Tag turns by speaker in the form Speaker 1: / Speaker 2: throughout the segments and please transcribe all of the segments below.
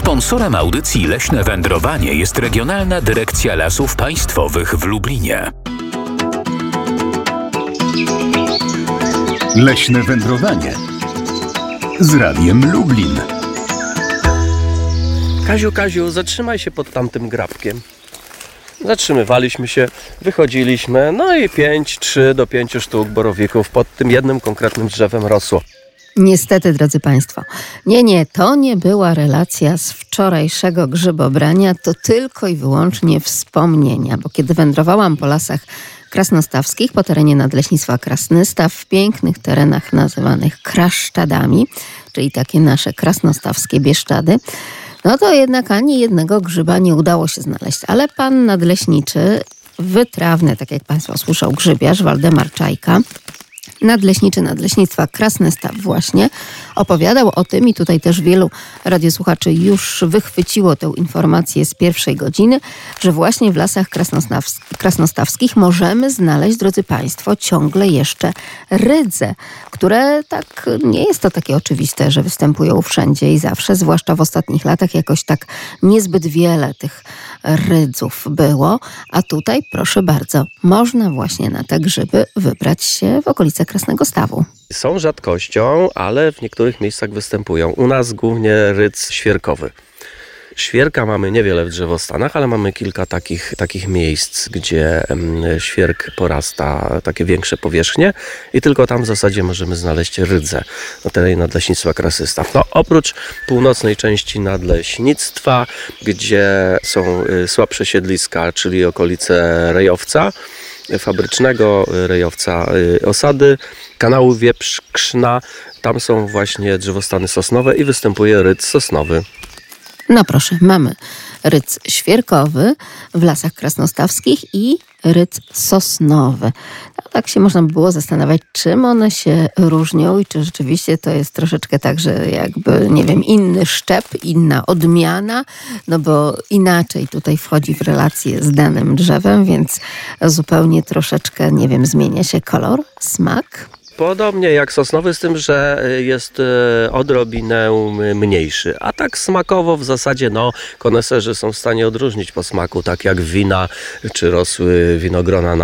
Speaker 1: Sponsorem audycji Leśne Wędrowanie jest Regionalna Dyrekcja Lasów Państwowych w Lublinie.
Speaker 2: Leśne Wędrowanie z Radiem Lublin.
Speaker 3: Kaziu, zatrzymaj się pod tamtym grabkiem. Zatrzymywaliśmy się, wychodziliśmy, no i 3 do 5 sztuk borowików pod tym jednym konkretnym drzewem rosło.
Speaker 4: Niestety, drodzy Państwo, to nie była relacja z wczorajszego grzybobrania, to tylko i wyłącznie wspomnienia, bo kiedy wędrowałam po lasach krasnostawskich, po terenie Nadleśnictwa Krasnystaw, w pięknych terenach nazywanych kraszczadami, czyli takie nasze krasnostawskie Bieszczady, no to jednak ani jednego grzyba nie udało się znaleźć. Ale pan nadleśniczy, wytrawny, tak jak Państwo słyszał, grzybiarz Waldemar Czajka, nadleśniczy Nadleśnictwa Krasnystaw właśnie, opowiadał o tym i tutaj też wielu radiosłuchaczy już wychwyciło tę informację z pierwszej godziny, że właśnie w lasach krasnostawskich możemy znaleźć, drodzy Państwo, ciągle jeszcze rydze, które tak nie jest to takie oczywiste, że występują wszędzie i zawsze, zwłaszcza w ostatnich latach jakoś tak niezbyt wiele tych rydzów było, a tutaj proszę bardzo, można właśnie na te grzyby wybrać się w okolice Krasnego Stawu.
Speaker 3: Są rzadkością, ale w niektórych miejscach występują. U nas głównie rydz świerkowy. Świerka mamy niewiele w drzewostanach, ale mamy kilka takich miejsc, gdzie świerk porasta takie większe powierzchnie i tylko tam w zasadzie możemy znaleźć rydzę na terenie Nadleśnictwa Krasnystaw. No, oprócz północnej części Nadleśnictwa, gdzie są słabsze siedliska, czyli okolice rejowca fabrycznego, rejowca osady, kanału Wieprz-Krzna, tam są właśnie drzewostany sosnowe i występuje rydz sosnowy.
Speaker 4: No proszę, mamy rydz świerkowy w lasach krasnostawskich i rydz sosnowy. No, tak się można by było zastanawiać, czym one się różnią i czy rzeczywiście to jest troszeczkę tak, że jakby, nie wiem, inny szczep, inna odmiana, no bo inaczej tutaj wchodzi w relację z danym drzewem, więc zupełnie troszeczkę, nie wiem, zmienia się kolor, smak.
Speaker 3: Podobnie jak sosnowy, z tym, że jest odrobinę mniejszy. A tak smakowo w zasadzie koneserzy są w stanie odróżnić po smaku, tak jak wina, czy rosły winogrona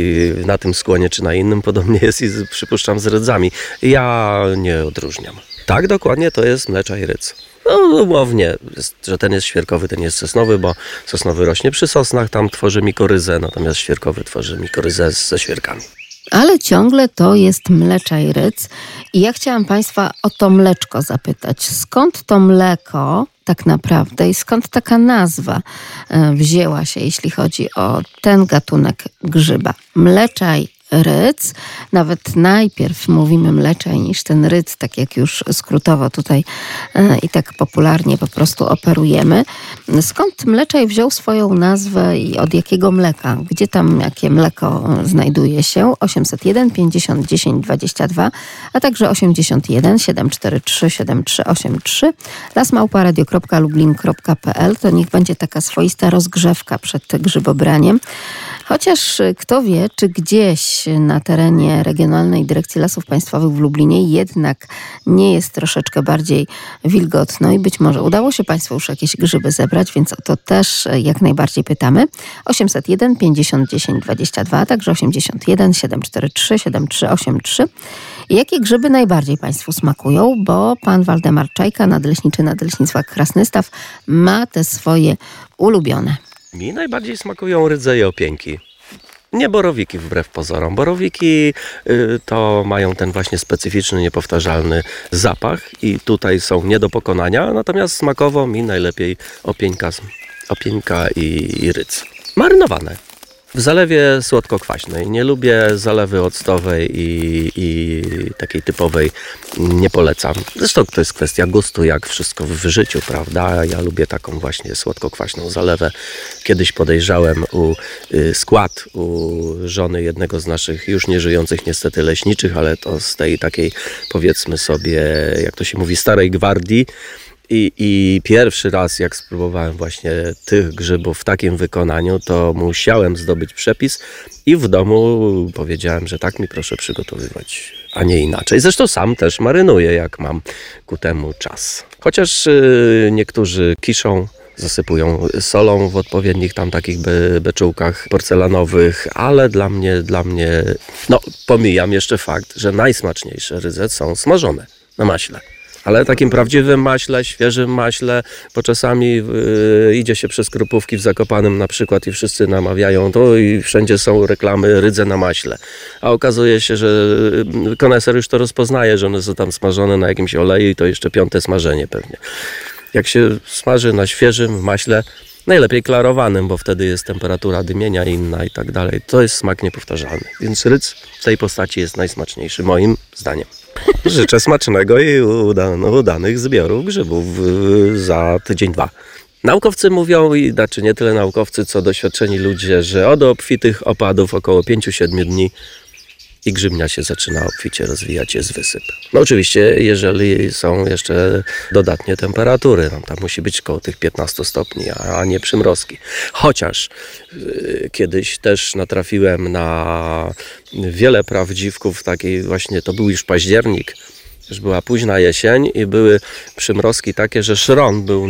Speaker 3: na tym skłonie, czy na innym. Podobnie jest i przypuszczam z rydzami. Ja nie odróżniam. Tak, dokładnie, to jest mleczaj rydz. No umownie, że ten jest świerkowy, ten jest sosnowy, bo sosnowy rośnie przy sosnach, tam tworzy mikoryzę, natomiast świerkowy tworzy mikoryzę ze świerkami.
Speaker 4: Ale ciągle to jest mleczaj rydz i ja chciałam Państwa o to mleczko zapytać. Skąd to mleko tak naprawdę i skąd taka nazwa wzięła się, jeśli chodzi o ten gatunek grzyba? Mleczaj rydz, nawet najpierw mówimy mleczaj niż ten rydz, tak jak już skrótowo tutaj i tak popularnie po prostu operujemy. Skąd mleczaj wziął swoją nazwę i od jakiego mleka? Gdzie tam jakie mleko znajduje się? 801 50 10 22, a także 81 743 7383 lasmałparadio.lublin.pl. To niech będzie taka swoista rozgrzewka przed grzybobraniem. Chociaż kto wie, czy gdzieś na terenie Regionalnej Dyrekcji Lasów Państwowych w Lublinie jednak nie jest troszeczkę bardziej wilgotno i być może udało się Państwu już jakieś grzyby zebrać, więc o to też jak najbardziej pytamy. 801 50 10 22, a także 81 743 7383. Jakie grzyby najbardziej Państwu smakują? Bo pan Waldemar Czajka, nadleśniczy Nadleśnictwa Krasnystaw, ma te swoje ulubione.
Speaker 3: Mi najbardziej smakują rydze i opieńki. Nie borowiki wbrew pozorom. Borowiki to mają ten właśnie specyficzny, niepowtarzalny zapach i tutaj są nie do pokonania, natomiast smakowo mi najlepiej opieńka i rydz. Marynowane. W zalewie słodko-kwaśnej. Nie lubię zalewy octowej i takiej typowej nie polecam. Zresztą to jest kwestia gustu, jak wszystko w życiu, prawda? Ja lubię taką właśnie słodko-kwaśną zalewę. Kiedyś podejrzałem skład u żony jednego z naszych już nie żyjących niestety leśniczych, ale to z tej takiej, powiedzmy sobie, jak to się mówi, starej gwardii. I pierwszy raz, jak spróbowałem właśnie tych grzybów w takim wykonaniu, to musiałem zdobyć przepis i w domu powiedziałem, że tak mi proszę przygotowywać, a nie inaczej. Zresztą sam też marynuję, jak mam ku temu czas. Chociaż niektórzy kiszą, zasypują solą w odpowiednich tam takich beczułkach porcelanowych, ale dla mnie, pomijam jeszcze fakt, że najsmaczniejsze rydze są smażone na maśle. Ale takim prawdziwym maśle, świeżym maśle, bo czasami idzie się przez Krupówki w Zakopanem na przykład i wszyscy namawiają to i wszędzie są reklamy rydze na maśle. A okazuje się, że koneser już to rozpoznaje, że one są tam smażone na jakimś oleju i to jeszcze 5. smażenie pewnie. Jak się smaży na świeżym maśle, najlepiej klarowanym, bo wtedy jest temperatura dymienia inna i tak dalej. To jest smak niepowtarzalny. Więc rydz w tej postaci jest najsmaczniejszy, moim zdaniem. Życzę smacznego i udanych zbiorów grzybów za tydzień, 2. Naukowcy mówią, znaczy nie tyle naukowcy, co doświadczeni ludzie, że od obfitych opadów około 5-7 dni i grzybnia się zaczyna obficie rozwijać, jest wysyp. No oczywiście, jeżeli są jeszcze dodatnie temperatury, tam musi być koło tych 15 stopni, a nie przymrozki. Chociaż kiedyś też natrafiłem na wiele prawdziwków, takiej właśnie, to był już październik, już była późna jesień i były przymrozki takie, że szron był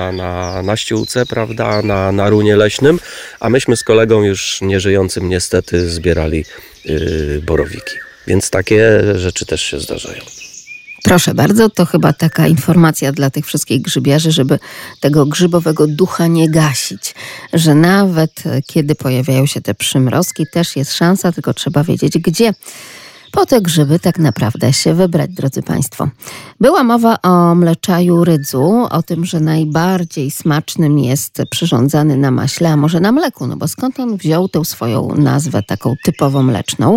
Speaker 3: na ściółce, prawda, na runie leśnym, a myśmy z kolegą już nieżyjącym niestety zbierali borowiki. Więc takie rzeczy też się zdarzają.
Speaker 4: Proszę bardzo, to chyba taka informacja dla tych wszystkich grzybiarzy, żeby tego grzybowego ducha nie gasić. Że nawet kiedy pojawiają się te przymrozki, też jest szansa, tylko trzeba wiedzieć gdzie po te grzyby tak naprawdę się wybrać, drodzy Państwo. Była mowa o mleczaju rydzu, o tym, że najbardziej smacznym jest przyrządzany na maśle, a może na mleku, no bo skąd on wziął tę swoją nazwę taką typowo mleczną?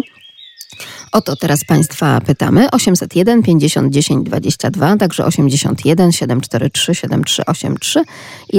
Speaker 4: O to teraz Państwa pytamy. 801 50 10 22, także 81 743 7383 i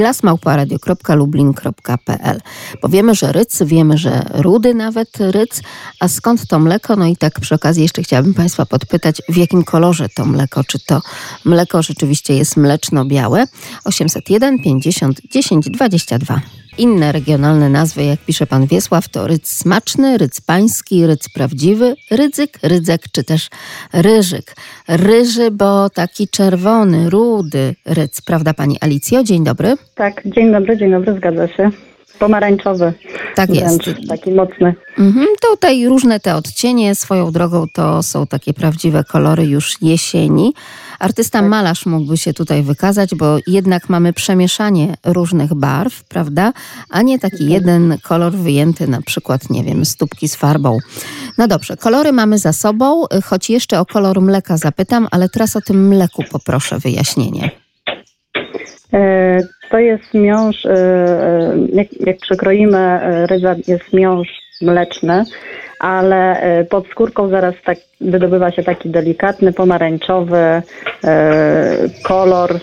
Speaker 4: lasmałparadio.lublin.pl. Bo wiemy, że rydz, wiemy, że rudy nawet rydz, a skąd to mleko? No i tak przy okazji jeszcze chciałabym Państwa podpytać, w jakim kolorze to mleko? Czy to mleko rzeczywiście jest mleczno-białe? 801 50 10 22. Inne regionalne nazwy, jak pisze pan Wiesław, to rydz smaczny, rydz pański, rydz prawdziwy, rydzyk, rydzek czy też ryżyk. Ryży, bo taki czerwony, rudy rydz, prawda pani Alicjo? Dzień dobry.
Speaker 5: Tak, dzień dobry, zgadza się. Pomarańczowy.
Speaker 4: Tak jest.
Speaker 5: Taki mocny.
Speaker 4: Tutaj różne te odcienie, swoją drogą to są takie prawdziwe kolory już jesieni. Artysta malarz mógłby się tutaj wykazać, bo jednak mamy przemieszanie różnych barw, prawda? A nie taki jeden kolor wyjęty, na przykład, nie wiem, stópki z farbą. No dobrze, kolory mamy za sobą, choć jeszcze o kolor mleka zapytam, ale teraz o tym mleku poproszę wyjaśnienie.
Speaker 5: To jest miąższ, jak przekroimy rydza, jest miąższ mleczny, ale pod skórką zaraz tak wydobywa się taki delikatny, pomarańczowy kolor.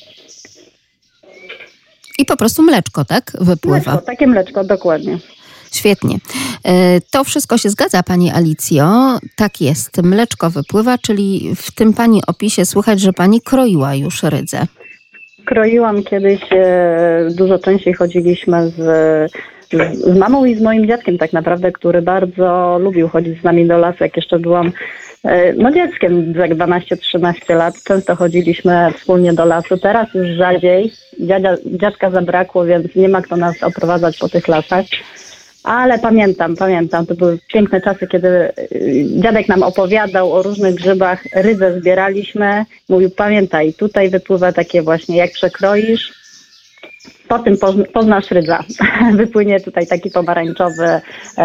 Speaker 4: I po prostu mleczko, tak? Wypływa.
Speaker 5: Mleczko, takie mleczko, dokładnie.
Speaker 4: Świetnie. To wszystko się zgadza, pani Alicjo. Tak jest, mleczko wypływa, czyli w tym pani opisie słychać, że pani kroiła już rydzę.
Speaker 5: Kroiłam kiedyś, dużo częściej chodziliśmy z mamą i z moim dziadkiem tak naprawdę, który bardzo lubił chodzić z nami do lasu, jak jeszcze byłam dzieckiem, jak 12-13 lat. Często chodziliśmy wspólnie do lasu. Teraz już rzadziej. Dziadka zabrakło, więc nie ma kto nas oprowadzać po tych lasach. Ale pamiętam, to były piękne czasy, kiedy dziadek nam opowiadał o różnych grzybach, rydzę zbieraliśmy, mówił, pamiętaj, tutaj wypływa takie właśnie, jak przekroisz, po tym poznasz rydza. Wypłynie tutaj taki pomarańczowy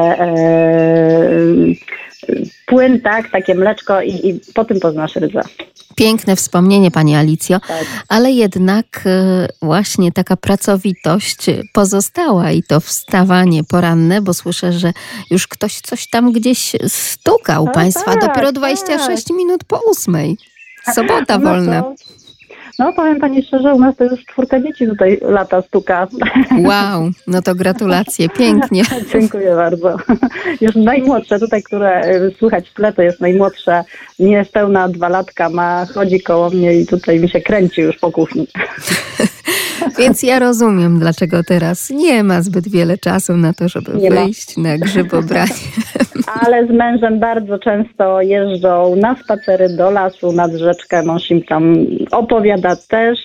Speaker 5: płyn, tak, takie mleczko i po tym poznasz rydza.
Speaker 4: Piękne wspomnienie, pani Alicjo,
Speaker 5: tak.
Speaker 4: Ale jednak właśnie taka pracowitość pozostała i to wstawanie poranne, bo słyszę, że już ktoś coś tam gdzieś stukał państwa,
Speaker 5: tak,
Speaker 4: dopiero 26 minut po 8. Sobota wolna.
Speaker 5: No powiem pani szczerze, u nas to już 4 dzieci tutaj lata stuka.
Speaker 4: Wow, no to gratulacje, pięknie.
Speaker 5: Dziękuję bardzo. Już najmłodsze tutaj, które słychać w tle, to jest najmłodsze, niespełna 2-latka, chodzi koło mnie i tutaj mi się kręci już po kuchni.
Speaker 4: Więc ja rozumiem, dlaczego teraz nie ma zbyt wiele czasu na to, żeby wyjść na grzybobranie.
Speaker 5: ale z mężem bardzo często jeżdżą na spacery do lasu, nad rzeczkę. Mąż im tam opowiada też.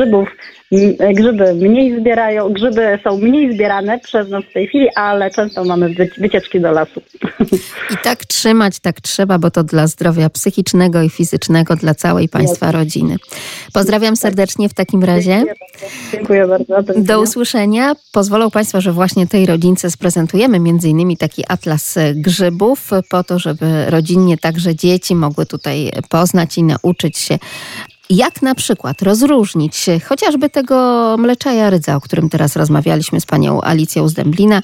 Speaker 5: Grzyby mniej zbierają, grzyby są mniej zbierane przez nas w tej chwili, ale często mamy wycieczki do lasu.
Speaker 4: I tak trzymać, tak trzeba, bo to dla zdrowia psychicznego i fizycznego, dla całej Państwa rodziny. Pozdrawiam serdecznie w takim razie.
Speaker 5: Dziękuję bardzo.
Speaker 4: Do usłyszenia. Pozwolą Państwo, że właśnie tej rodzince sprezentujemy m.in. taki atlas grzybów po to, żeby rodzinnie także dzieci mogły tutaj poznać i nauczyć się, jak na przykład rozróżnić chociażby tego mleczaja rydza, o którym teraz rozmawialiśmy z panią Alicją z Dęblina,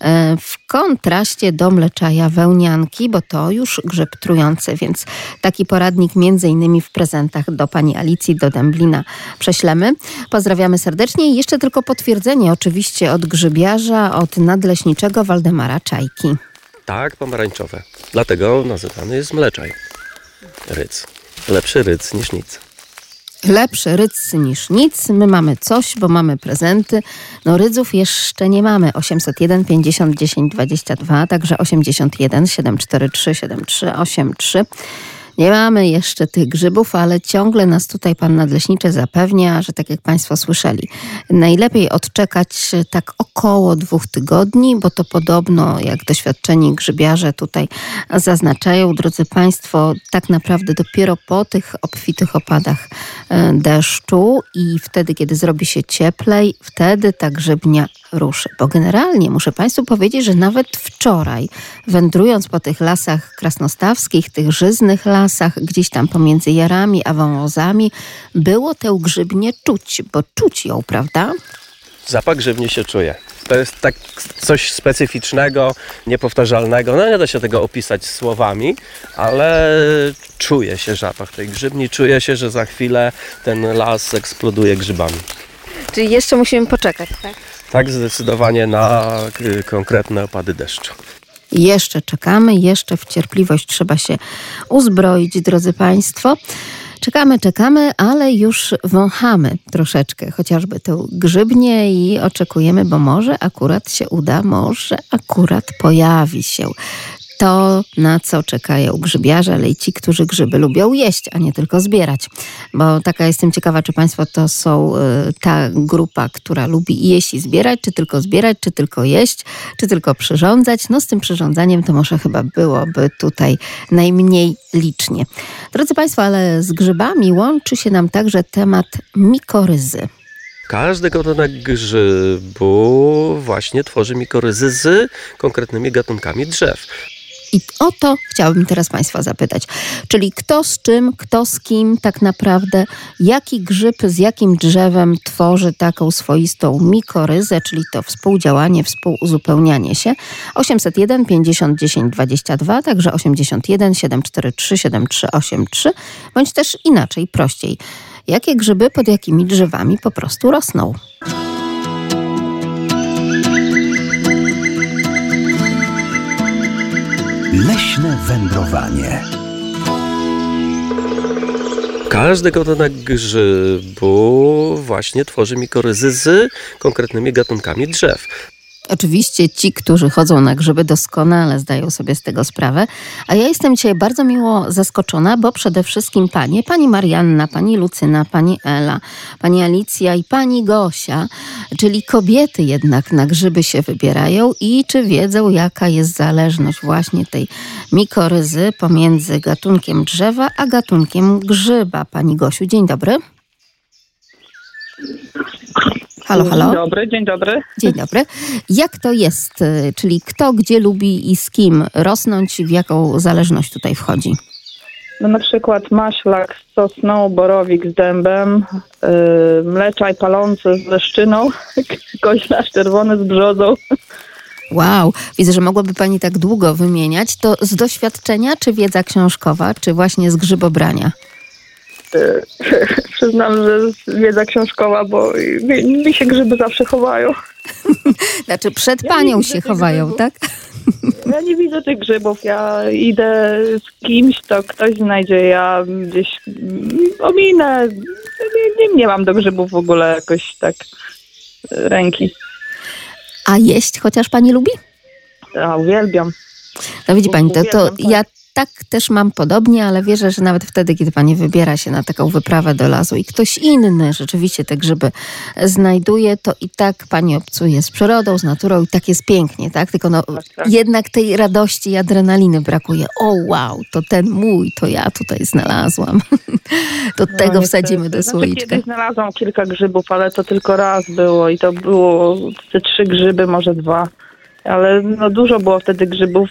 Speaker 4: w kontraście do mleczaja wełnianki, bo to już grzyb trujący, więc taki poradnik między innymi w prezentach do pani Alicji, do Dęblina prześlemy. Pozdrawiamy serdecznie i jeszcze tylko potwierdzenie oczywiście od grzybiarza, od nadleśniczego Waldemara Czajki.
Speaker 3: Tak, pomarańczowe. Dlatego nazywany jest mleczaj. Rydz. Lepszy rydz niż nic.
Speaker 4: Lepszy rydz niż nic. My mamy coś, bo mamy prezenty. No rydzów jeszcze nie mamy. 801 50 10 22, także 81 743 7383. Nie mamy jeszcze tych grzybów, ale ciągle nas tutaj pan nadleśniczy zapewnia, że tak jak Państwo słyszeli, najlepiej odczekać tak około 2 tygodni, bo to podobno, jak doświadczeni grzybiarze tutaj zaznaczają, drodzy Państwo, tak naprawdę dopiero po tych obfitych opadach deszczu i wtedy, kiedy zrobi się cieplej, wtedy ta grzybnia ruszy. Bo generalnie muszę Państwu powiedzieć, że nawet wczoraj, wędrując po tych lasach krasnostawskich, tych żyznych lasach, gdzieś tam pomiędzy jarami a wąwozami, było tę grzybnię czuć, bo czuć ją, prawda?
Speaker 3: Zapach grzybni się czuje. To jest tak coś specyficznego, niepowtarzalnego. No nie da się tego opisać słowami, ale czuje się zapach tej grzybni. Czuje się, że za chwilę ten las eksploduje grzybami.
Speaker 4: Czyli jeszcze musimy poczekać, tak?
Speaker 3: Tak, zdecydowanie na konkretne opady deszczu.
Speaker 4: Jeszcze czekamy, jeszcze w cierpliwość trzeba się uzbroić, drodzy Państwo. Czekamy, ale już wąchamy troszeczkę, chociażby tę grzybnię i oczekujemy, bo może akurat się uda, może akurat pojawi się to, na co czekają grzybiarze, ale i ci, którzy grzyby lubią jeść, a nie tylko zbierać. Bo taka jestem ciekawa, czy Państwo to są ta grupa, która lubi jeść i zbierać, czy tylko jeść, czy tylko przyrządzać. No z tym przyrządzaniem to może chyba byłoby tutaj najmniej licznie. Drodzy Państwo, ale z grzybami łączy się nam także temat mikoryzy.
Speaker 3: Każdy gatunek grzybu właśnie tworzy mikoryzy z konkretnymi gatunkami drzew.
Speaker 4: I o to chciałabym teraz Państwa zapytać. Czyli kto z czym, kto z kim tak naprawdę, jaki grzyb z jakim drzewem tworzy taką swoistą mikoryzę, czyli to współdziałanie, współuzupełnianie się. 801 50 10 22, także 81 743 7383, bądź też inaczej, prościej. Jakie grzyby pod jakimi drzewami po prostu rosną?
Speaker 2: Leśne wędrowanie.
Speaker 3: Każdy gatunek grzybu właśnie tworzy mikoryzy z konkretnymi gatunkami drzew.
Speaker 4: Oczywiście ci, którzy chodzą na grzyby, doskonale zdają sobie z tego sprawę, a ja jestem dzisiaj bardzo miło zaskoczona, bo przede wszystkim pani Marianna, pani Lucyna, pani Ela, pani Alicja i pani Gosia, czyli kobiety jednak na grzyby się wybierają i czy wiedzą, jaka jest zależność właśnie tej mikoryzy pomiędzy gatunkiem drzewa a gatunkiem grzyba. Pani Gosiu, dzień dobry. Halo, halo.
Speaker 6: Dzień dobry.
Speaker 4: Dzień dobry. Jak to jest? Czyli kto gdzie lubi i z kim rosnąć, w jaką zależność tutaj wchodzi?
Speaker 6: No na przykład maślak z sosną, borowik z dębem, mleczaj palący z leszczyną, koźlarz czerwony z brzozą.
Speaker 4: Wow, widzę, że mogłaby pani tak długo wymieniać. To z doświadczenia, czy wiedza książkowa, czy właśnie z grzybobrania?
Speaker 6: Przyznam, że wiedza książkowa, bo mi się grzyby zawsze chowają.
Speaker 4: Znaczy przed panią się chowają,
Speaker 6: grzybów.
Speaker 4: tak?
Speaker 6: Ja nie widzę tych grzybów. Ja idę z kimś, to ktoś znajdzie, ja gdzieś ominę. Nie mam do grzybów w ogóle jakoś tak ręki.
Speaker 4: A jeść chociaż pani lubi?
Speaker 6: Ja uwielbiam.
Speaker 4: No widzi pani, to
Speaker 6: Uwielbiam
Speaker 4: ja tak też mam podobnie, ale wierzę, że nawet wtedy, kiedy pani wybiera się na taką wyprawę do lasu i ktoś inny rzeczywiście te grzyby znajduje, to i tak pani obcuje z przyrodą, z naturą i tak jest pięknie, tak? Tylko
Speaker 6: Tak.
Speaker 4: jednak tej radości i adrenaliny brakuje. O wow, to ten mój, to ja tutaj znalazłam. To tego
Speaker 6: niestety.
Speaker 4: wsadzimy do słoiczka.
Speaker 6: Kiedyś znalazłam kilka grzybów, ale to tylko raz było i to było te 3 grzyby, może 2. Ale no dużo było wtedy grzybów.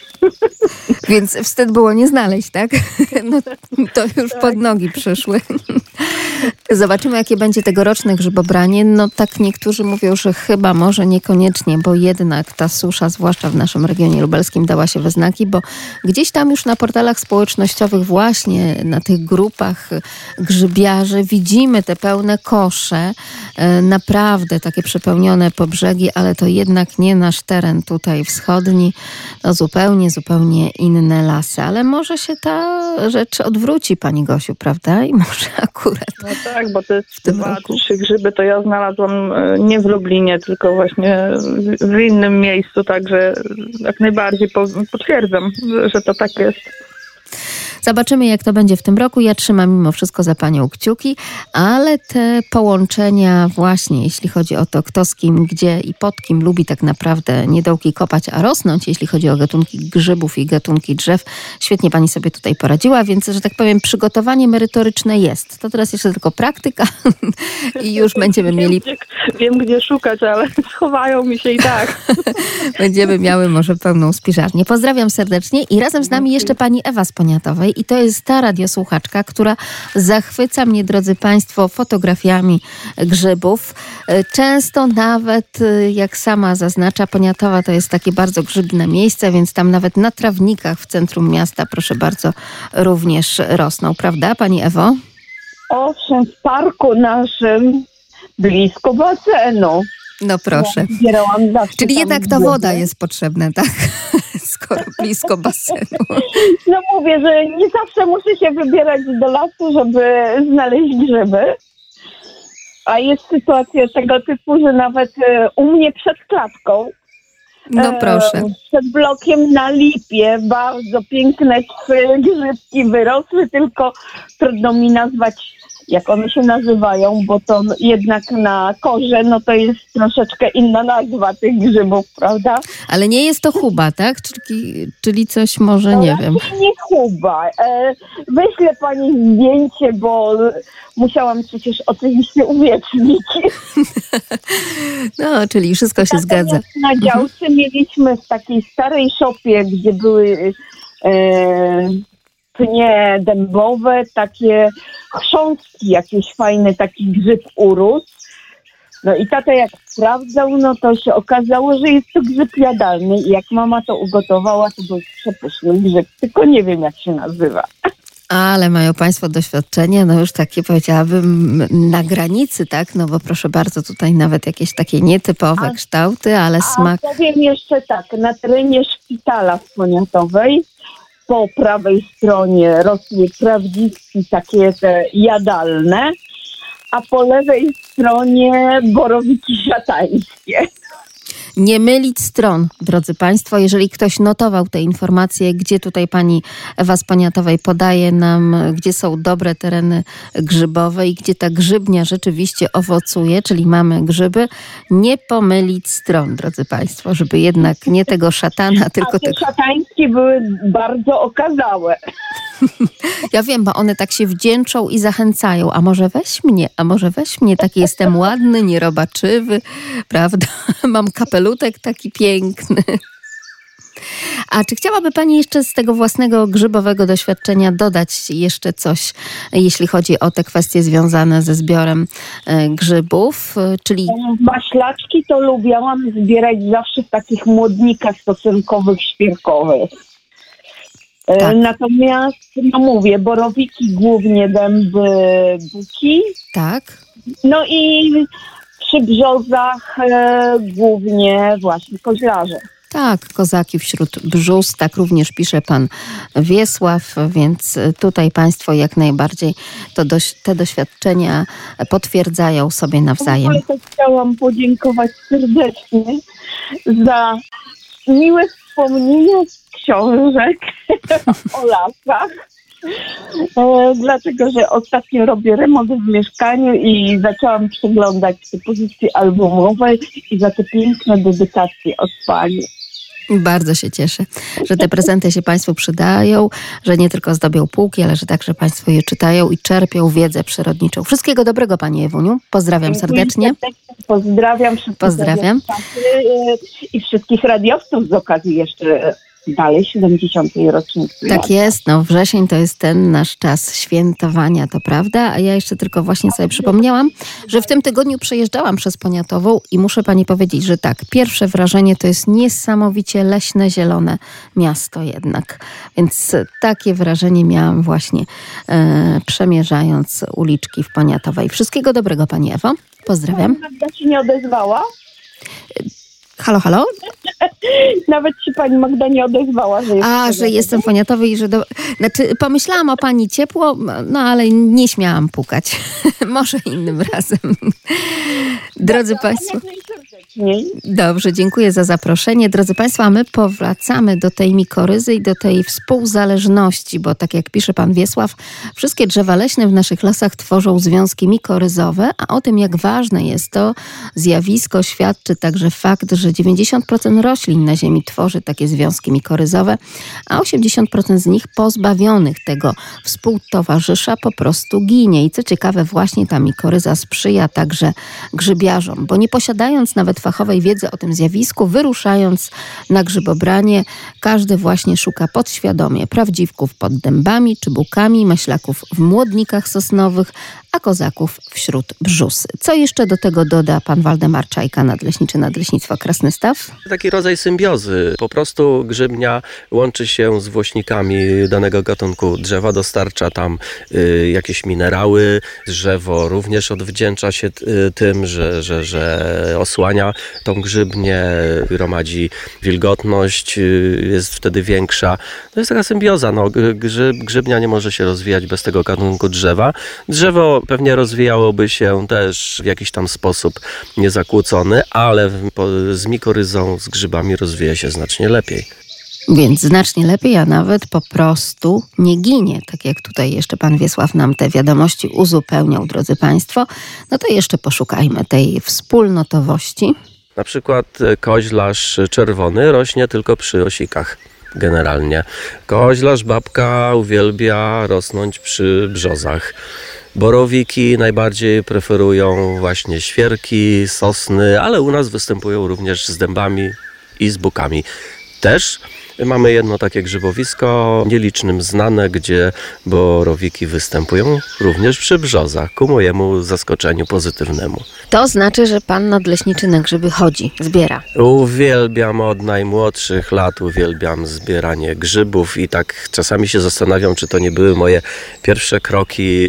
Speaker 4: Więc wstyd było nie znaleźć, tak? No to już pod nogi przyszły. Zobaczymy, jakie będzie tegoroczne grzybobranie. No tak niektórzy mówią, że chyba może niekoniecznie, bo jednak ta susza, zwłaszcza w naszym regionie lubelskim, dała się we znaki, bo gdzieś tam już na portalach społecznościowych, właśnie na tych grupach grzybiarzy widzimy te pełne kosze, naprawdę takie przepełnione po brzegi, ale to jednak nie nasz teren tutaj wschodni, no zupełnie inne lasy. Ale może się ta rzecz odwróci, pani Gosiu, prawda? I może akurat
Speaker 6: No tak, bo te
Speaker 4: w tym
Speaker 6: 2,
Speaker 4: roku.
Speaker 6: 3 grzyby to ja znalazłam nie w Lublinie, tylko właśnie w innym miejscu, także jak najbardziej potwierdzam, że to tak jest.
Speaker 4: Zobaczymy, jak to będzie w tym roku. Ja trzymam mimo wszystko za panią kciuki, ale te połączenia właśnie, jeśli chodzi o to, kto z kim, gdzie i pod kim lubi tak naprawdę nie dołki kopać, a rosnąć, jeśli chodzi o gatunki grzybów i gatunki drzew, świetnie pani sobie tutaj poradziła, więc, że tak powiem, przygotowanie merytoryczne jest. To teraz jeszcze tylko praktyka i już będziemy mieli...
Speaker 6: Wiem, gdzie szukać, ale schowają mi się i tak.
Speaker 4: Będziemy miały może pełną spiżarnię. Pozdrawiam serdecznie i razem z nami jeszcze pani Ewa z Poniatowej i to jest ta radiosłuchaczka, która zachwyca mnie, drodzy państwo, fotografiami grzybów. Często nawet, jak sama zaznacza, Poniatowa to jest takie bardzo grzybne miejsce, więc tam nawet na trawnikach w centrum miasta, proszę bardzo, również rosną. Prawda, pani Ewo?
Speaker 7: Owszem, w parku naszym blisko basenu.
Speaker 4: No proszę.
Speaker 7: Zbierałam zawsze
Speaker 4: Czyli
Speaker 7: tam
Speaker 4: jednak ta
Speaker 7: grzyby.
Speaker 4: woda jest potrzebna, tak? Skoro blisko basenu.
Speaker 7: No mówię, że nie zawsze muszę się wybierać do lasu, żeby znaleźć grzyby. A jest sytuacja tego typu, że nawet u mnie przed klatką,
Speaker 4: No proszę.
Speaker 7: przed blokiem na Lipie bardzo piękne 3 grzybki wyrosły, tylko trudno mi nazwać, jak one się nazywają, bo to jednak na korze, no to jest troszeczkę inna nazwa tych grzybów, prawda?
Speaker 4: Ale nie jest to chuba, tak? Czyli coś może, nie wiem.
Speaker 7: Nie chuba. Wyślę pani zdjęcie, bo musiałam przecież oczywiście uwiecznić.
Speaker 4: No, czyli wszystko się zgadza.
Speaker 7: Na działce mieliśmy w takiej starej szopie, gdzie były pnie dębowe, takie chrząstki, jakieś fajne, taki grzyb urósł. No i tata jak sprawdzał, no to się okazało, że jest to grzyb jadalny i jak mama to ugotowała, to był przepyszny grzyb, tylko nie wiem jak się nazywa.
Speaker 4: Ale mają państwo doświadczenie, no już takie powiedziałabym na granicy, tak? No bo proszę bardzo, tutaj nawet jakieś takie nietypowe kształty, ale smak...
Speaker 7: A powiem jeszcze tak, na terenie szpitala w Poniatowej po prawej stronie rosły prawdziwki takie te jadalne, a po lewej stronie borowiki szatańskie.
Speaker 4: Nie mylić stron, drodzy państwo. Jeżeli ktoś notował te informacje, gdzie tutaj pani Ewa z Poniatowej podaje nam, gdzie są dobre tereny grzybowe i gdzie ta grzybnia rzeczywiście owocuje, czyli mamy grzyby, nie pomylić stron, drodzy państwo, żeby jednak nie tego szatana, tylko
Speaker 7: A te
Speaker 4: tego...
Speaker 7: szatańskie były bardzo okazałe.
Speaker 4: Ja wiem, bo one tak się wdzięczą i zachęcają. A może weź mnie, taki jestem ładny, nierobaczywy, prawda? Mam kapelutek taki piękny. A czy chciałaby pani jeszcze z tego własnego grzybowego doświadczenia dodać jeszcze coś, jeśli chodzi o te kwestie związane ze zbiorem grzybów? Czyli
Speaker 7: Maślaczki to lubiałam zbierać zawsze w takich młodnikach stosunkowych, świerkowych.
Speaker 4: Tak.
Speaker 7: Natomiast, no mówię, borowiki głównie, dęby, buki.
Speaker 4: tak?
Speaker 7: No i przy brzozach głównie właśnie koźlarze.
Speaker 4: Tak, kozaki wśród brzóz, tak również pisze pan Wiesław, więc tutaj państwo jak najbardziej te doświadczenia potwierdzają sobie nawzajem.
Speaker 7: Ale to chciałam podziękować serdecznie za miłe wspomnienia z książek o lasach. Dlatego, że ostatnio robię remont w mieszkaniu i zaczęłam przeglądać te pozycje albumowe i za te piękne dedykacje od pani.
Speaker 4: Bardzo się cieszę, że te prezenty się Państwu przydają, że nie tylko zdobią półki, ale że także Państwo je czytają i czerpią wiedzę przyrodniczą. Wszystkiego dobrego, Pani Ewuniu. Pozdrawiam serdecznie.
Speaker 7: Pozdrawiam wszystkich.
Speaker 4: Pozdrawiam.
Speaker 7: I wszystkich radiowców z okazji jeszcze dalej 70. rocznicy.
Speaker 4: Tak jest, wrzesień to jest ten nasz czas świętowania, to prawda, a ja jeszcze tylko właśnie sobie przypomniałam, że w tym tygodniu przejeżdżałam przez Poniatową i muszę Pani powiedzieć, że tak, pierwsze wrażenie to jest niesamowicie leśne, zielone miasto jednak, więc takie wrażenie miałam właśnie przemierzając uliczki w Poniatowej. Wszystkiego dobrego, Pani Ewo, pozdrawiam.
Speaker 7: Magda się nie odezwała?
Speaker 4: Halo, halo?
Speaker 7: Nawet się pani Magda nie odezwała, że jest.
Speaker 4: Że jestem w Poniatowej i że... Znaczy, pomyślałam o pani ciepło, ale nie śmiałam pukać. Może innym razem. Drodzy Państwo... Dobrze, dziękuję za zaproszenie. Drodzy Państwo, a my powracamy do tej mikoryzy i do tej współzależności, bo tak jak pisze pan Wiesław, wszystkie drzewa leśne w naszych lasach tworzą związki mikoryzowe, a o tym, jak ważne jest to zjawisko, świadczy także fakt, że 90% roślin na Ziemi tworzy takie związki mikoryzowe, a 80% z nich pozbawionych tego współtowarzysza po prostu ginie. I co ciekawe, właśnie ta mikoryza sprzyja także grzybiarzom, bo nie posiadając nawet fachowej wiedzy o tym zjawisku, wyruszając na grzybobranie, każdy właśnie szuka podświadomie prawdziwków pod dębami czy bukami, maślaków w młodnikach sosnowych, a kozaków wśród brzusy. Co jeszcze do tego doda pan Waldemar Czajka, nadleśniczy Nadleśnictwa Krasny Staw?
Speaker 3: Taki rodzaj symbiozy. Po prostu grzybnia łączy się z włośnikami danego gatunku drzewa, dostarcza tam jakieś minerały. Drzewo również odwdzięcza się tym, że osłania tą grzybnię, gromadzi wilgotność, jest wtedy większa. To jest taka symbioza. Grzybnia nie może się rozwijać bez tego gatunku drzewa. Drzewo pewnie rozwijałoby się też w jakiś tam sposób niezakłócony, ale z mikoryzą, z grzybami rozwija się znacznie lepiej.
Speaker 4: Więc znacznie lepiej, a nawet po prostu nie ginie. Tak jak tutaj jeszcze pan Wiesław nam te wiadomości uzupełniał, drodzy Państwo, to jeszcze poszukajmy tej wspólnotowości.
Speaker 3: Na przykład koźlarz czerwony rośnie tylko przy osikach. Generalnie. Koźlarz babka uwielbia rosnąć przy brzozach. Borowiki najbardziej preferują właśnie świerki, sosny, ale u nas występują również z dębami i z bukami. Też mamy jedno takie grzybowisko, nielicznym znane, gdzie borowiki występują również przy brzozach, ku mojemu zaskoczeniu pozytywnemu.
Speaker 4: To znaczy, że pan nadleśniczy na grzyby chodzi, zbiera.
Speaker 3: Uwielbiam od najmłodszych lat, uwielbiam zbieranie grzybów i tak czasami się zastanawiam, czy to nie były moje pierwsze kroki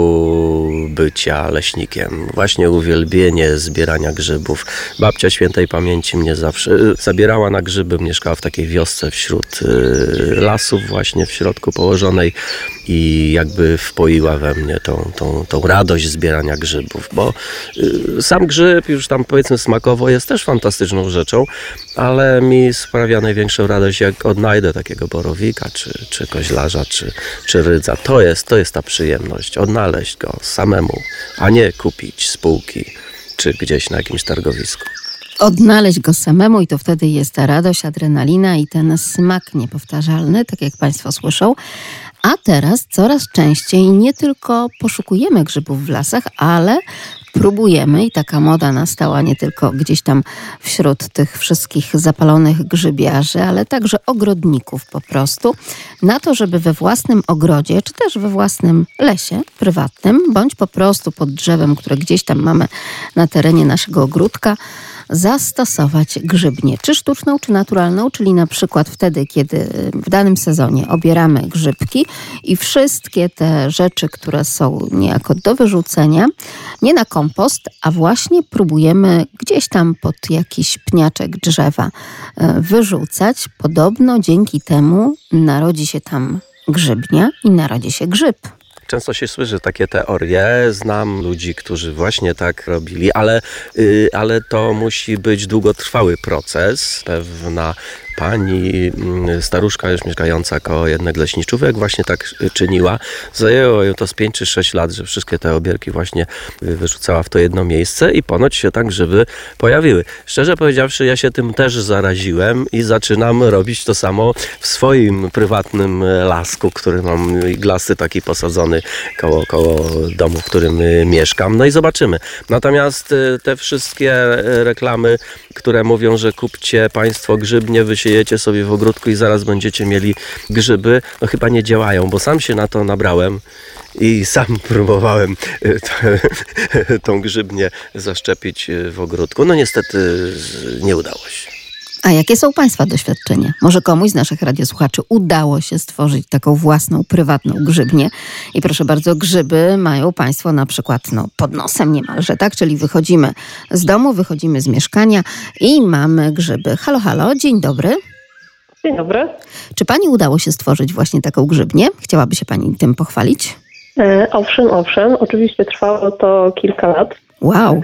Speaker 3: ku bycia leśnikiem. Właśnie uwielbienie zbierania grzybów. Babcia świętej pamięci mnie zawsze zabierała na grzyby, mieszkała w takiej wiosce wśród lasów właśnie w środku położonej i jakby wpoiła we mnie tą radość zbierania grzybów, bo sam grzyb już tam powiedzmy smakowo jest też fantastyczną rzeczą, ale mi sprawia największą radość, jak odnajdę takiego borowika, czy koźlarza, czy rydza. To jest ta przyjemność, odnaleźć go samemu, a nie kupić z półki, czy gdzieś na jakimś targowisku.
Speaker 4: Odnaleźć go samemu i to wtedy jest ta radość, adrenalina i ten smak niepowtarzalny, tak jak Państwo słyszą. A teraz coraz częściej nie tylko poszukujemy grzybów w lasach, ale próbujemy i taka moda nastała nie tylko gdzieś tam wśród tych wszystkich zapalonych grzybiarzy, ale także ogrodników po prostu, na to, żeby we własnym ogrodzie, czy też we własnym lesie prywatnym, bądź po prostu pod drzewem, które gdzieś tam mamy na terenie naszego ogródka, zastosować grzybnię, czy sztuczną, czy naturalną, czyli na przykład wtedy, kiedy w danym sezonie obieramy grzybki i wszystkie te rzeczy, które są niejako do wyrzucenia, nie na kompost, a właśnie próbujemy gdzieś tam pod jakiś pniaczek drzewa wyrzucać. Podobno dzięki temu narodzi się tam grzybnia i narodzi się grzyb.
Speaker 3: Często się słyszy takie teorie, znam ludzi, którzy właśnie tak robili, ale to musi być długotrwały proces, pewna pani staruszka już mieszkająca koło jednego leśniczówek właśnie tak czyniła. Zajęło ją to z 5 czy 6 lat, że wszystkie te obierki właśnie wyrzucała w to jedno miejsce i ponoć się tak grzyby pojawiły. Szczerze powiedziawszy, ja się tym też zaraziłem i zaczynam robić to samo w swoim prywatnym lasku, który mam iglasty taki posadzony koło domu, w którym mieszkam. No i zobaczymy. Natomiast te wszystkie reklamy, które mówią, że kupcie państwo grzybnie, wysiejecie sobie w ogródku i zaraz będziecie mieli grzyby, no chyba nie działają, bo sam się na to nabrałem i sam próbowałem tą grzybnię zaszczepić w ogródku. No niestety nie udało się.
Speaker 4: A jakie są Państwa doświadczenia? Może komuś z naszych radiosłuchaczy udało się stworzyć taką własną, prywatną grzybnię? I proszę bardzo, grzyby mają Państwo na przykład pod nosem niemalże, tak? Czyli wychodzimy z domu, wychodzimy z mieszkania i mamy grzyby. Halo, halo, dzień dobry.
Speaker 8: Dzień dobry.
Speaker 4: Czy Pani udało się stworzyć właśnie taką grzybnię? Chciałaby się Pani tym pochwalić?
Speaker 8: Owszem. Oczywiście trwało to kilka lat.
Speaker 4: Wow.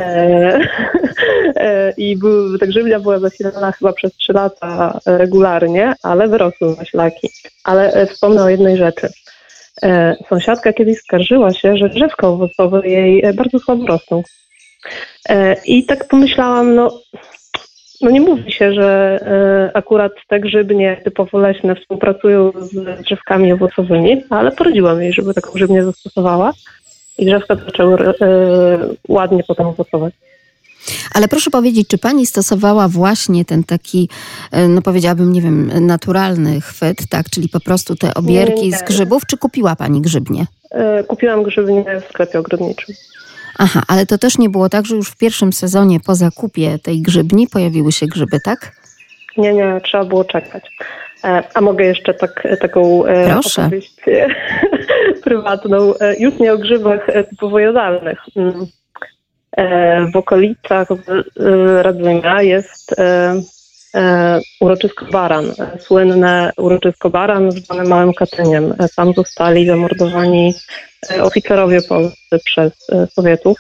Speaker 8: I ta grzybnia była zasilana chyba przez 3 lata regularnie, ale wyrosły maślaki. Ale wspomnę o jednej rzeczy. Sąsiadka kiedyś skarżyła się, że drzewka owocowe jej bardzo słabo rosną. I tak pomyślałam, no nie mówi się, że akurat te grzybnie typowo leśne współpracują z drzewkami owocowymi, ale poradziłam jej, żeby taką grzybnię zastosowała i drzewka zaczęły ładnie potem owocować.
Speaker 4: Ale proszę powiedzieć, czy Pani stosowała właśnie ten taki, powiedziałabym, nie wiem, naturalny chwyt, tak? Czyli po prostu te obierki z grzybów, czy kupiła Pani grzybnię?
Speaker 8: Kupiłam grzybnię w sklepie ogrodniczym.
Speaker 4: Aha, ale to też nie było tak, że już w pierwszym sezonie po zakupie tej grzybni pojawiły się grzyby, tak?
Speaker 8: Nie, trzeba było czekać. A mogę jeszcze taką opowieść prywatną, już nie o grzybach typowo jadalnych. W okolicach Radzynia jest uroczysko Baran, słynne uroczysko Baran zwane Małym Katyniem. Tam zostali zamordowani oficerowie polscy przez Sowietów.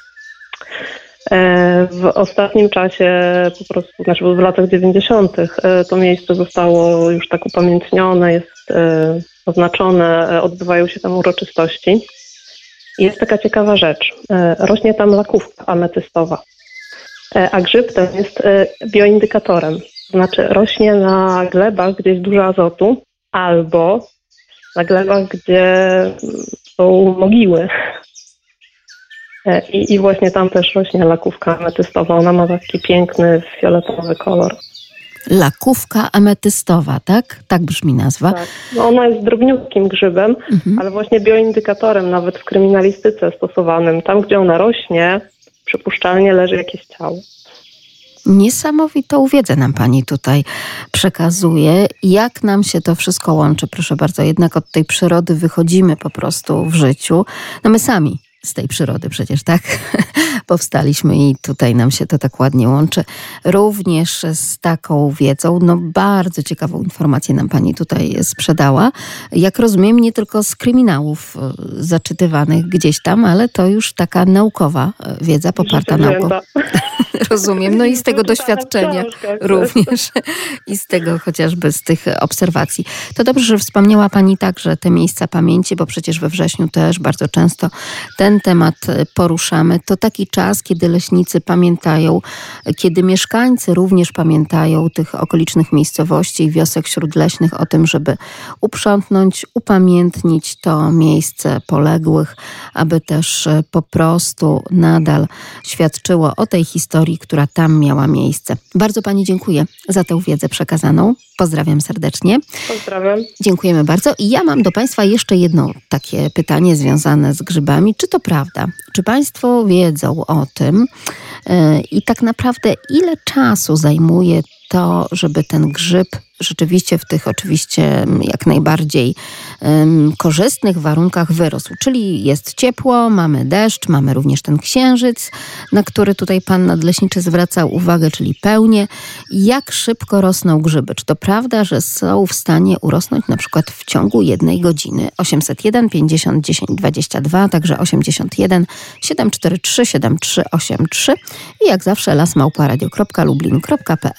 Speaker 8: W ostatnim czasie po prostu, w latach 90. to miejsce zostało już tak upamiętnione, jest oznaczone, odbywają się tam uroczystości. Jest taka ciekawa rzecz. Rośnie tam lakówka ametystowa, a grzyb ten jest bioindykatorem. Znaczy rośnie na glebach, gdzie jest dużo azotu, albo na glebach, gdzie są mogiły. I właśnie tam też rośnie lakówka ametystowa. Ona ma taki piękny, fioletowy kolor.
Speaker 4: Lakówka ametystowa, tak? Tak brzmi nazwa.
Speaker 8: Tak. Ona jest drobniutkim grzybem, ale właśnie bioindykatorem, nawet w kryminalistyce stosowanym. Tam, gdzie ona rośnie, przypuszczalnie leży jakieś ciało.
Speaker 4: Niesamowitą wiedzę nam Pani tutaj przekazuje. Jak nam się to wszystko łączy? Proszę bardzo, jednak od tej przyrody wychodzimy po prostu w życiu. My sami z tej przyrody przecież, tak? Powstaliśmy i tutaj nam się to tak ładnie łączy. Również z taką wiedzą, bardzo ciekawą informację nam Pani tutaj sprzedała. Jak rozumiem, nie tylko z kryminałów zaczytywanych gdzieś tam, ale to już taka naukowa wiedza, poparta nauką. Rozumiem, i z tego doświadczenia również. I z tego chociażby z tych obserwacji. To dobrze, że wspomniała Pani także te miejsca pamięci, bo przecież we wrześniu też bardzo często ten temat poruszamy. To taki czas, kiedy leśnicy pamiętają, kiedy mieszkańcy również pamiętają tych okolicznych miejscowości i wiosek śródleśnych o tym, żeby uprzątnąć, upamiętnić to miejsce poległych, aby też po prostu nadal świadczyło o tej historii, która tam miała miejsce. Bardzo Pani dziękuję za tę wiedzę przekazaną. Pozdrawiam serdecznie.
Speaker 8: Pozdrawiam.
Speaker 4: Dziękujemy bardzo. I ja mam do Państwa jeszcze jedno takie pytanie związane z grzybami. Czy to prawda? Czy Państwo wiedzą o tym i tak naprawdę ile czasu zajmuje to, żeby ten grzyb rzeczywiście w tych oczywiście jak najbardziej korzystnych warunkach wyrósł. Czyli jest ciepło, mamy deszcz, mamy również ten księżyc, na który tutaj pan nadleśniczy zwracał uwagę, czyli pełnię. Jak szybko rosną grzyby? Czy to prawda, że są w stanie urosnąć na przykład w ciągu 1 godziny? 801 50 10 22, także 81 743 7383 i jak zawsze lasmałparadio.lublin.pl.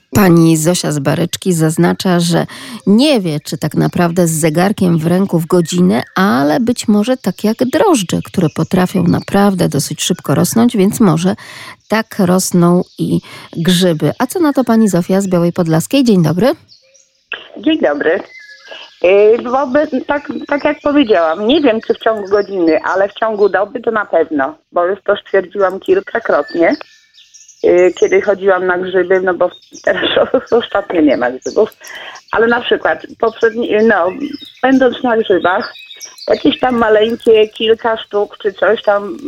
Speaker 4: Pani Zosia z Baryczki zaznacza, że nie wie, czy tak naprawdę z zegarkiem w ręku w godzinę, ale być może tak jak drożdże, które potrafią naprawdę dosyć szybko rosnąć, więc może tak rosną i grzyby. A co na to pani Zofia z Białej Podlaskiej? Dzień dobry.
Speaker 7: Dzień dobry. Tak jak powiedziałam, nie wiem czy w ciągu godziny, ale w ciągu doby to na pewno, bo już to stwierdziłam kilkakrotnie, kiedy chodziłam na grzyby, no bo teraz ostatnio nie ma grzybów, ale na przykład będąc na grzybach, jakieś tam maleńkie, kilka sztuk czy coś tam,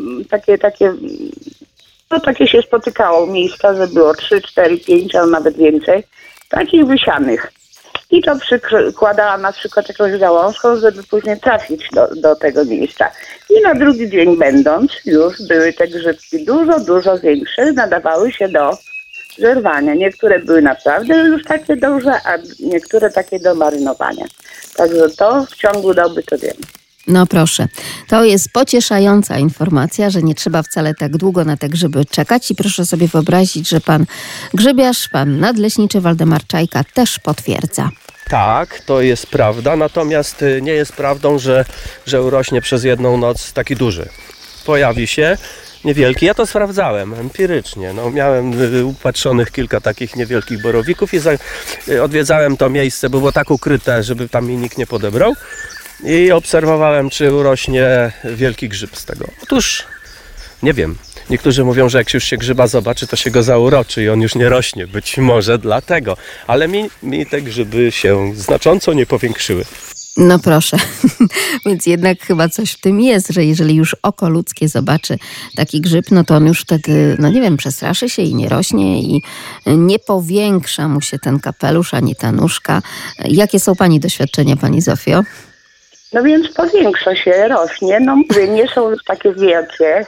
Speaker 7: takie się spotykało miejsca, że było 3, 4, 5, a nawet więcej, takich wysianych. I to przykładała na przykład jakąś gałązką, żeby później trafić do tego miejsca. I na drugi dzień będąc, już były te grzybki dużo większe, nadawały się do zerwania. Niektóre były naprawdę już takie duże, a niektóre takie do marynowania. Także to w ciągu doby to wiem.
Speaker 4: No proszę, to jest pocieszająca informacja, że nie trzeba wcale tak długo na te grzyby czekać i proszę sobie wyobrazić, że pan grzybiarz, pan nadleśniczy Waldemar Czajka też potwierdza.
Speaker 3: Tak, to jest prawda, natomiast nie jest prawdą, że urośnie przez jedną noc taki duży. Pojawi się niewielki. Ja to sprawdzałem empirycznie. Miałem upatrzonych kilka takich niewielkich borowików i odwiedzałem to miejsce, było tak ukryte, żeby tam mi nikt nie podebrał. I obserwowałem, czy urośnie wielki grzyb z tego. Otóż nie wiem. Niektórzy mówią, że jak już się grzyba zobaczy, to się go zauroczy i on już nie rośnie. Być może dlatego. Ale mi te grzyby się znacząco nie powiększyły.
Speaker 4: No proszę, więc jednak chyba coś w tym jest, że jeżeli już oko ludzkie zobaczy taki grzyb, no to on już wtedy, przestraszy się i nie rośnie i nie powiększa mu się ten kapelusz, ani ta nóżka. Jakie są pani doświadczenia, pani Zofio?
Speaker 7: No więc powiększa się, rośnie. Mówię, nie są już takie wielkie,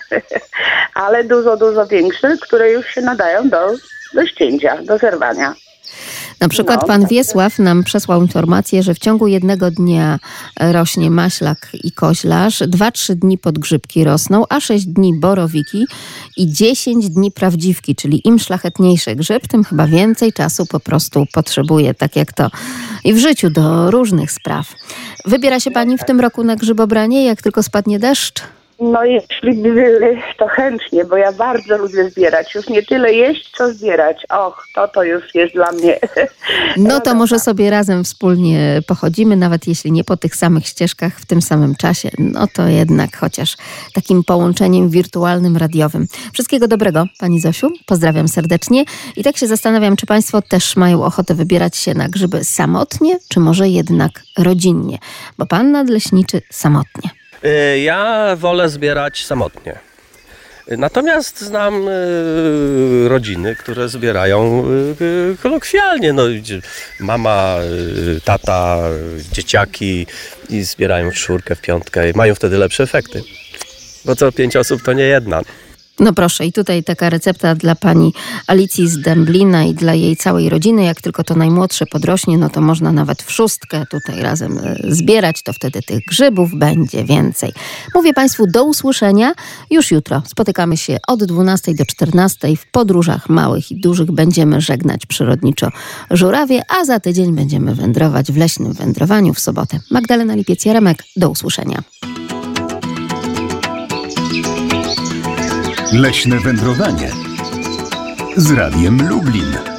Speaker 7: ale dużo większe, które już się nadają do ścięcia, do zerwania.
Speaker 4: Na przykład pan Wiesław nam przesłał informację, że w ciągu jednego dnia rośnie maślak i koźlarz, 2-3 dni podgrzybki rosną, a 6 dni borowiki i 10 dni prawdziwki, czyli im szlachetniejszy grzyb, tym chyba więcej czasu po prostu potrzebuje, tak jak to i w życiu do różnych spraw. Wybiera się pani w tym roku na grzybobranie, jak tylko spadnie deszcz?
Speaker 7: No jeśli by były, to chętnie, bo ja bardzo lubię zbierać. Już nie tyle jeść, co zbierać. To już jest dla mnie.
Speaker 4: No to może sobie razem wspólnie pochodzimy, nawet jeśli nie po tych samych ścieżkach w tym samym czasie. No to jednak chociaż takim połączeniem wirtualnym, radiowym. Wszystkiego dobrego, pani Zosiu. Pozdrawiam serdecznie. I tak się zastanawiam, czy państwo też mają ochotę wybierać się na grzyby samotnie, czy może jednak rodzinnie? Bo pan nadleśniczy samotnie.
Speaker 3: Ja wolę zbierać samotnie. Natomiast znam rodziny, które zbierają kolokwialnie. Mama, tata, dzieciaki i zbierają w 4, w 5. Mają wtedy lepsze efekty. Bo co 5 osób to nie jedna.
Speaker 4: No proszę, i tutaj taka recepta dla pani Alicji z Dęblina i dla jej całej rodziny. Jak tylko to najmłodsze podrośnie, no to można nawet w 6 tutaj razem zbierać, to wtedy tych grzybów będzie więcej. Mówię państwu do usłyszenia już jutro. Spotykamy się od 12 do 14 w podróżach małych i dużych. Będziemy żegnać przyrodniczo żurawie, a za tydzień będziemy wędrować w leśnym wędrowaniu w sobotę. Magdalena Lipiec-Jaremek, do usłyszenia.
Speaker 2: Leśne wędrowanie z Radiem Lublin.